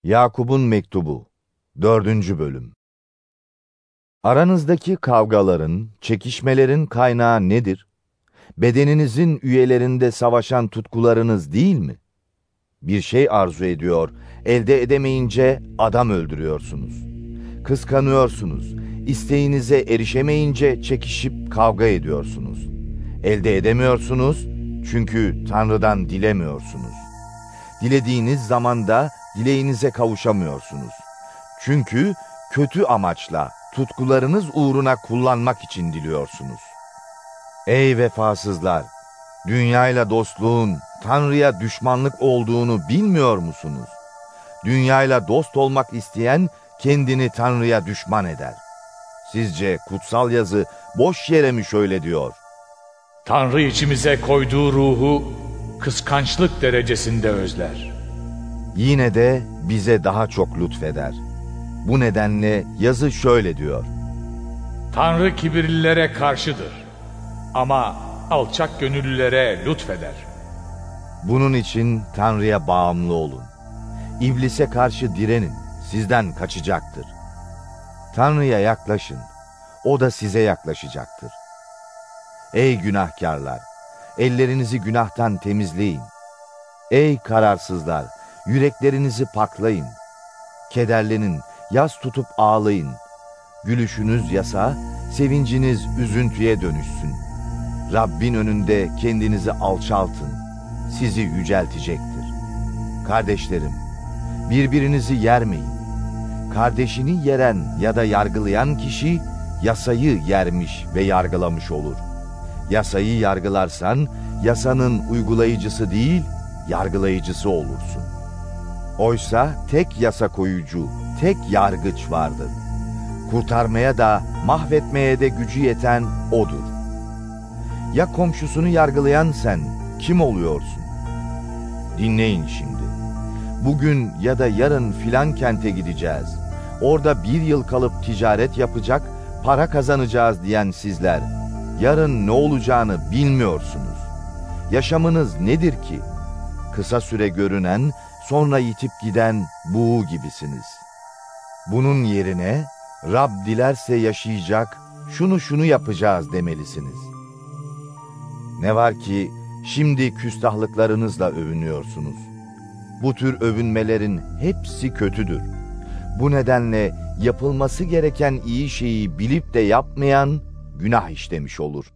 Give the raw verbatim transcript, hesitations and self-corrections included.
Yakup'un Mektubu dördüncü Bölüm. Aranızdaki kavgaların, çekişmelerin kaynağı nedir? Bedeninizin üyelerinde savaşan tutkularınız değil mi? Bir şey arzu ediyor, elde edemeyince adam öldürüyorsunuz. Kıskanıyorsunuz, isteğinize erişemeyince çekişip kavga ediyorsunuz. Elde edemiyorsunuz çünkü Tanrı'dan dilemiyorsunuz. Dilediğiniz zamanda dileğinize kavuşamıyorsunuz. Çünkü kötü amaçla, tutkularınız uğruna kullanmak için diliyorsunuz. Ey vefasızlar! Dünyayla dostluğun, Tanrı'ya düşmanlık olduğunu bilmiyor musunuz? Dünyayla dost olmak isteyen, kendini Tanrı'ya düşman eder. Sizce kutsal yazı boş yere mi şöyle diyor? Tanrı içimize koyduğu ruhu, kıskançlık derecesinde özler. Yine de bize daha çok lütfeder. Bu nedenle yazı şöyle diyor. Tanrı kibirlilere karşıdır ama alçak gönüllülere lütfeder. Bunun için Tanrı'ya bağımlı olun. İblise karşı direnin, sizden kaçacaktır. Tanrı'ya yaklaşın, o da size yaklaşacaktır. Ey günahkarlar! Ellerinizi günahtan temizleyin. Ey kararsızlar! Yüreklerinizi paklayın. Kederlenin, yas tutup ağlayın. Gülüşünüz yasa, sevinciniz üzüntüye dönüşsün. Rabbin önünde kendinizi alçaltın. Sizi yüceltecektir. Kardeşlerim, birbirinizi yermeyin. Kardeşini yeren ya da yargılayan kişi, yasayı yermiş ve yargılamış olur. Yasayı yargılarsan, yasanın uygulayıcısı değil, yargılayıcısı olursun. Oysa tek yasa koyucu, tek yargıç vardır. Kurtarmaya da, mahvetmeye de gücü yeten O'dur. Ya komşusunu yargılayan sen, kim oluyorsun? Dinleyin şimdi. Bugün ya da yarın filan kente gideceğiz. Orada bir yıl kalıp ticaret yapacak, para kazanacağız diyen sizler, yarın ne olacağını bilmiyorsunuz. Yaşamınız nedir ki? Kısa süre görünen, sonra yitip giden buğu gibisiniz. Bunun yerine, Rab dilerse yaşayacak, şunu şunu yapacağız demelisiniz. Ne var ki, şimdi küstahlıklarınızla övünüyorsunuz. Bu tür övünmelerin hepsi kötüdür. Bu nedenle yapılması gereken iyi şeyi bilip de yapmayan, günah işlemiş olur.